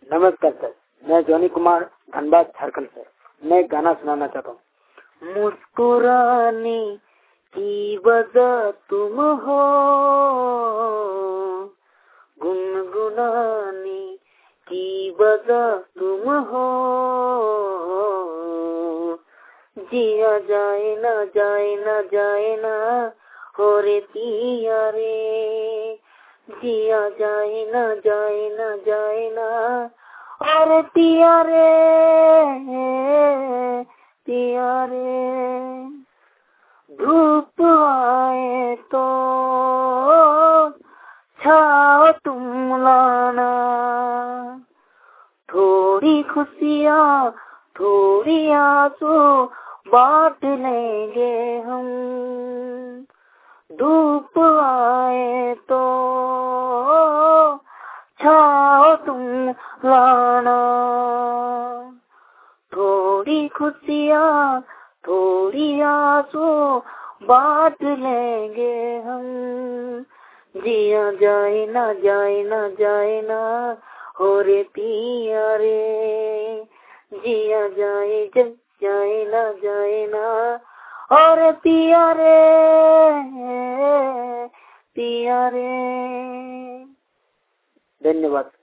नमस्कार सर, मैं जॉनी कुमार धनबाद झारखंड से। मैं गाना सुनाना चाहता हूँ। मुस्कुराने की वजह तुम हो, गुनगुनाने की वजह तुम हो, जिया जाए ना जाए ना जाए ना हो रे पिया रे, जिया जाए ना जाए ना जाए ना और पिया रे, पिया रे। धूप आए तो छाओ तुम लाना, थोड़ी खुशियाँ थोड़ी आंसू बांट लेंगे हम। धूप आए तो छाओ तुम लाना, थोड़ी खुशियाँ थोड़ी आंसू बांट लेंगे हम। जिया जाए ना जाए ना जाए ना हो रे पिया रे, जिया जाए जाए ना जाए ना और पिया रे, पिया रे। धन्यवाद।